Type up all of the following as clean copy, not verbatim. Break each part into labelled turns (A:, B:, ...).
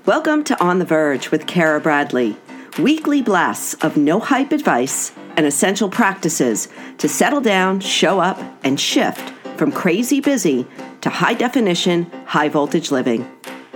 A: Welcome to On the Verge with Kara Bradley, weekly blasts of no hype advice and essential practices to settle down, show up, and shift from crazy busy to high definition, high voltage living.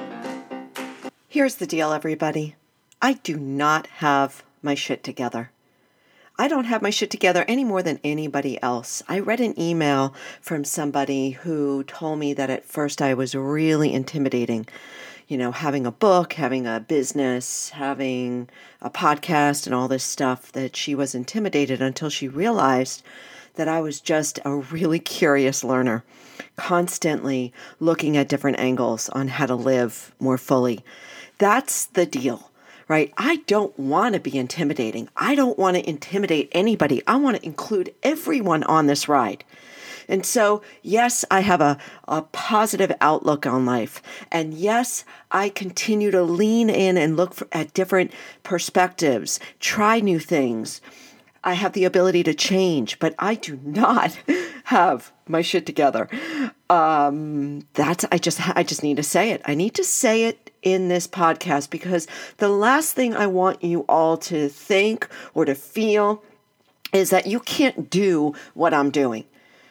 A: Here's the deal, everybody. I do not have my shit together. I don't have my shit together any more than anybody else. I read an email from somebody who told me that at first I was really intimidating. You know, having a book, having a business, having a podcast and all this stuff, that she was intimidated until she realized that I was just a really curious learner, constantly looking at different angles on how to live more fully. That's the deal, right? I don't want to be intimidating. I don't want to intimidate anybody. I want to include everyone on this ride. And so, yes, I have a positive outlook on life. And yes, I continue to lean in and look at different perspectives, try new things. I have the ability to change, but I do not have my shit together. I just need to say it. I need to say it in this podcast because the last thing I want you all to think or to feel is that you can't do what I'm doing.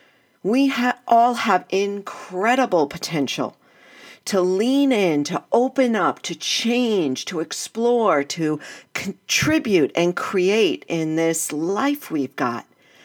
A: We all have incredible potential to lean in, to open up, to change, to explore, to contribute and create in this life we've got.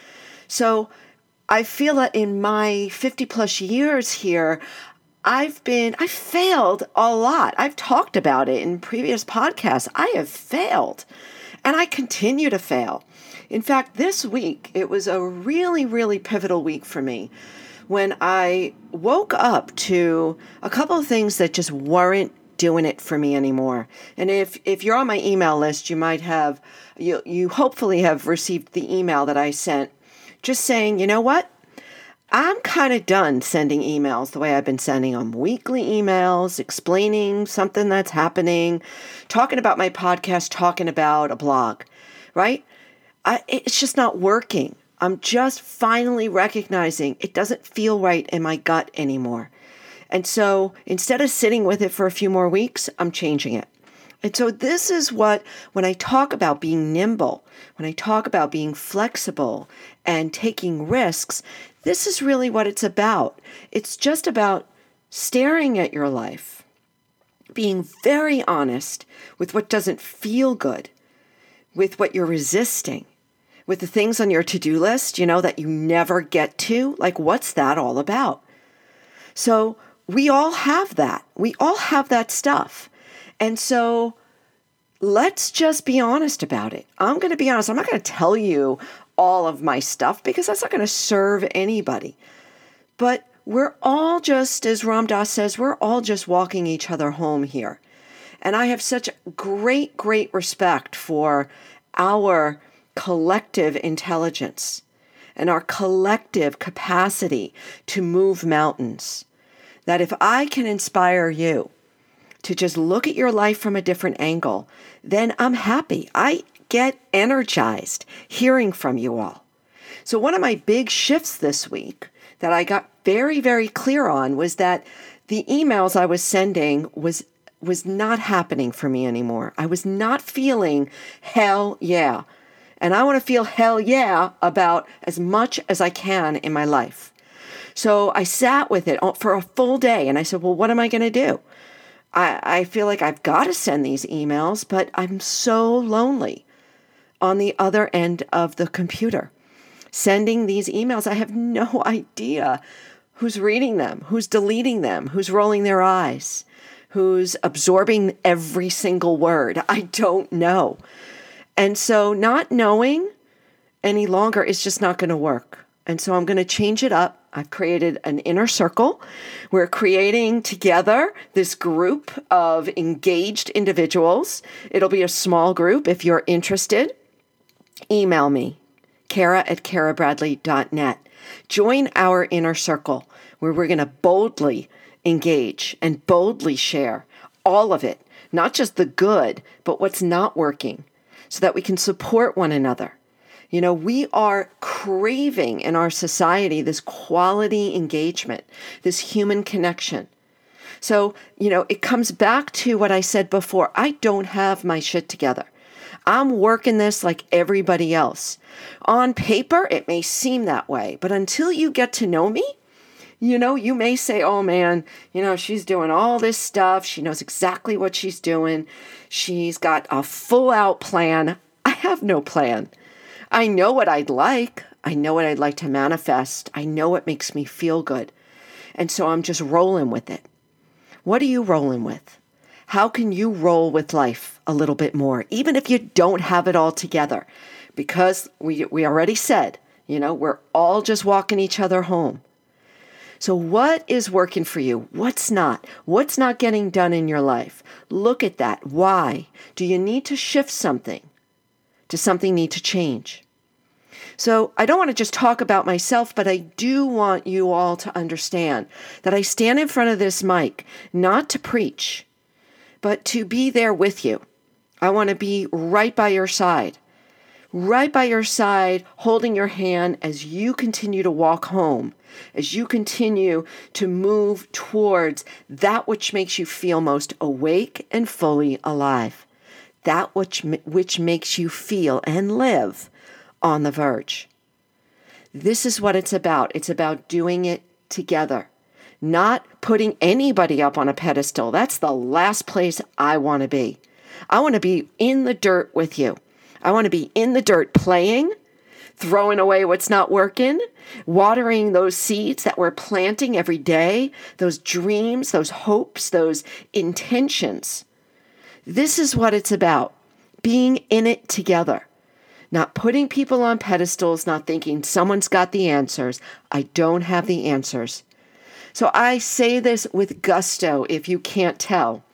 A: So I feel that in my 50 plus years here, I've failed a lot. I've talked about it in previous podcasts. I have failed and I continue to fail. In fact, this week, it was a really, really pivotal week for me when I woke up to a couple of things that just weren't doing it for me anymore. And if you're on my email list, you might have, you hopefully have received the email that I sent just saying, you know what? I'm kind of done sending emails the way I've been sending them. Weekly emails, explaining something that's happening, talking about my podcast, talking about a blog, right? It's just not working. I'm just finally recognizing it doesn't feel right in my gut anymore. And so instead of sitting with it for a few more weeks, I'm changing it. And so this is when I talk about being nimble, when I talk about being flexible and taking risks, this is really what it's about. It's just about staring at your life, being very honest with what doesn't feel good, with what you're resisting, with the things on your to-do list, that you never get to. Like, what's that all about? So we all have that. We all have that stuff. And so let's just be honest about it. I'm going to be honest. I'm not going to tell you all of my stuff because that's not going to serve anybody. But we're all just, as Ram Dass says, we're all just walking each other home here. And I have such great, great respect for our collective intelligence and our collective capacity to move mountains. That if I can inspire you to just look at your life from a different angle, then I'm happy. I get energized hearing from you all. So one of my big shifts this week that I got very, very clear on was that the emails I was sending was not happening for me anymore. I was not feeling hell yeah. And I want to feel hell yeah about as much as I can in my life. So I sat with it for a full day and I said, well, what am I going to do? I feel like I've got to send these emails, but I'm so lonely on the other end of the computer. Sending these emails, I have no idea who's reading them, who's deleting them, who's rolling their eyes, who's absorbing every single word. I don't know. And so not knowing any longer is just not going to work. And so I'm going to change it up. I've created an inner circle. We're creating together this group of engaged individuals. It'll be a small group. If you're interested, email me, kara@karabradley.net. Join our inner circle where we're going to boldly engage and boldly share all of it, not just the good, but what's not working, so that we can support one another. We are craving in our society this quality engagement, this human connection. So, it comes back to what I said before. I don't have my shit together. I'm working this like everybody else. On paper, it may seem that way, but until you get to know me, you may say, oh man, she's doing all this stuff. She knows exactly what she's doing. She's got a full out plan. I have no plan. I know what I'd like. I know what I'd like to manifest. I know what makes me feel good. And so I'm just rolling with it. What are you rolling with? How can you roll with life a little bit more, even if you don't have it all together? Because we already said, we're all just walking each other home. So what is working for you? What's not? What's not getting done in your life? Look at that. Why? Do you need to shift something? Does something need to change? So I don't want to just talk about myself, but I do want you all to understand that I stand in front of this mic not to preach, but to be there with you. I want to be right by your side, holding your hand as you continue to walk home, as you continue to move towards that which makes you feel most awake and fully alive, that which makes you feel and live on the verge. This is what it's about. It's about doing it together, not putting anybody up on a pedestal. That's the last place I want to be. I want to be in the dirt with you. I want to be in the dirt playing, throwing away what's not working, watering those seeds that we're planting every day, those dreams, those hopes, those intentions. This is what it's about, being in it together. Not putting people on pedestals, not thinking someone's got the answers. I don't have the answers. So I say this with gusto, if you can't tell.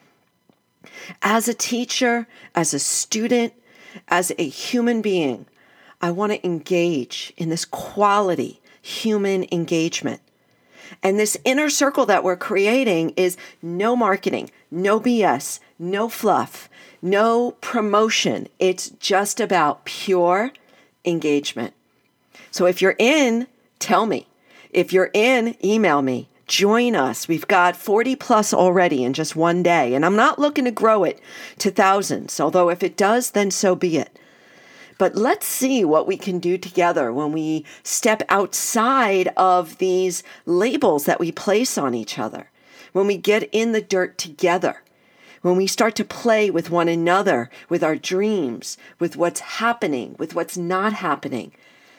A: As a teacher, as a student, as a human being, I want to engage in this quality human engagement. And this inner circle that we're creating is no marketing, no BS, no fluff, no promotion. It's just about pure engagement. So if you're in, tell me. If you're in, email me. Join us. We've got 40 plus already in just one day. And I'm not looking to grow it to thousands, although if it does, then so be it. But let's see what we can do together when we step outside of these labels that we place on each other, when we get in the dirt together, when we start to play with one another, with our dreams, with what's happening, with what's not happening.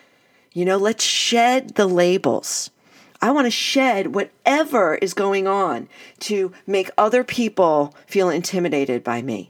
A: Let's shed the labels. I want to shed whatever is going on to make other people feel intimidated by me.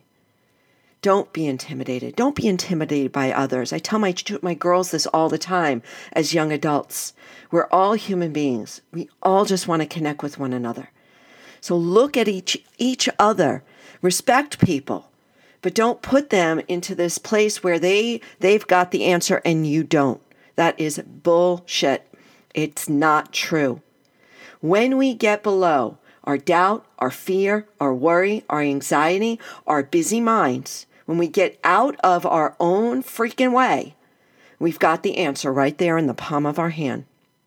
A: Don't be intimidated. Don't be intimidated by others. I tell my girls this all the time as young adults. We're all human beings. We all just want to connect with one another. So look at each other. Respect people. But don't put them into this place where they've got the answer and you don't. That is bullshit. It's not true. When we get below our doubt, our fear, our worry, our anxiety, our busy minds, when we get out of our own freaking way, we've got the answer right there in the palm of our hand.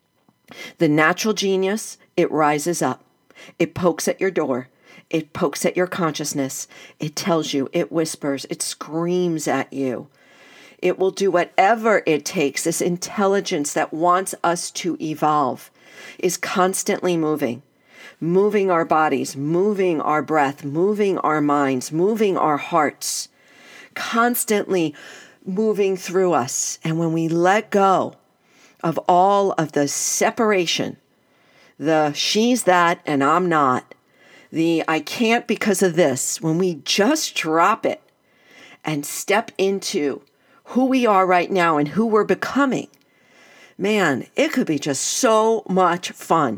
A: The natural genius, it rises up. It pokes at your door. It pokes at your consciousness. It tells you, it whispers, it screams at you. It will do whatever it takes. This intelligence that wants us to evolve is constantly moving our bodies, moving our breath, moving our minds, moving our hearts, constantly moving through us. And when we let go of all of the separation, the she's that and I'm not, the I can't because of this, when we just drop it and step into who we are right now and who we're becoming, man, it could be just so much fun.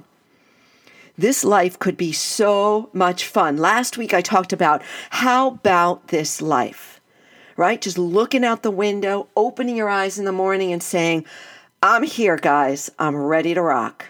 A: This life could be so much fun. Last week I talked about how about this life, right? Just looking out the window, opening your eyes in the morning and saying, I'm here, guys. I'm ready to rock.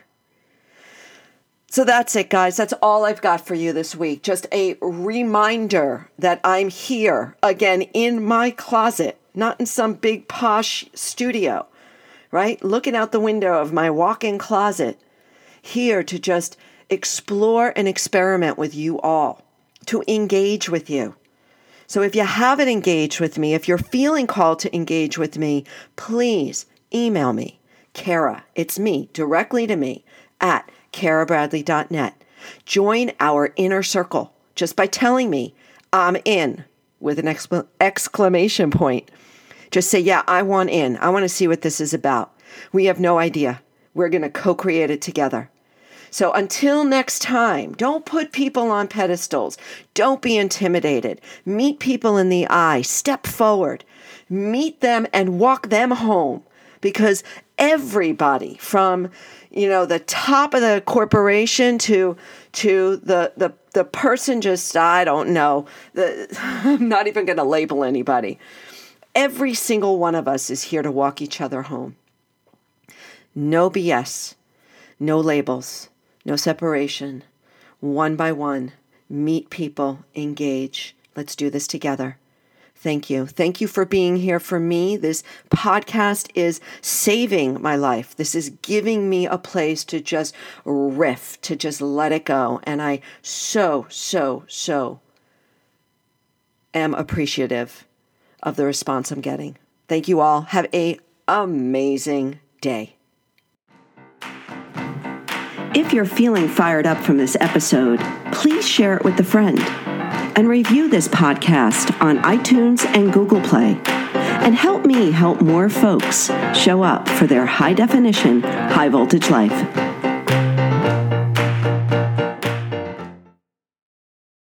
A: So that's it, guys. That's all I've got for you this week. Just a reminder that I'm here again in my closet, not in some big posh studio, right? Looking out the window of my walk-in closet, here to just explore and experiment with you all, to engage with you. So if you haven't engaged with me, if you're feeling called to engage with me, please email me, Kara, it's me, directly to me, at karabradley.net. Join our inner circle just by telling me I'm in with an exclamation point. Just say, yeah, I want in. I want to see what this is about. We have no idea. We're going to co-create it together. So until next time, don't put people on pedestals. Don't be intimidated. Meet people in the eye. Step forward. Meet them and walk them home. Because everybody from, the top of the corporation to the person just, I don't know, I'm not even going to label anybody. Every single one of us is here to walk each other home. No BS, no labels, no separation. One by one, meet people, engage. Let's do this together. Thank you. Thank you for being here for me. This podcast is saving my life. This is giving me a place to just riff, to just let it go. And I so am appreciative of the response I'm getting. Thank you all. Have an amazing day. If you're feeling fired up from this episode, please share it with a friend and review this podcast on iTunes and Google Play. And help me help more folks show up for their high definition, high voltage life.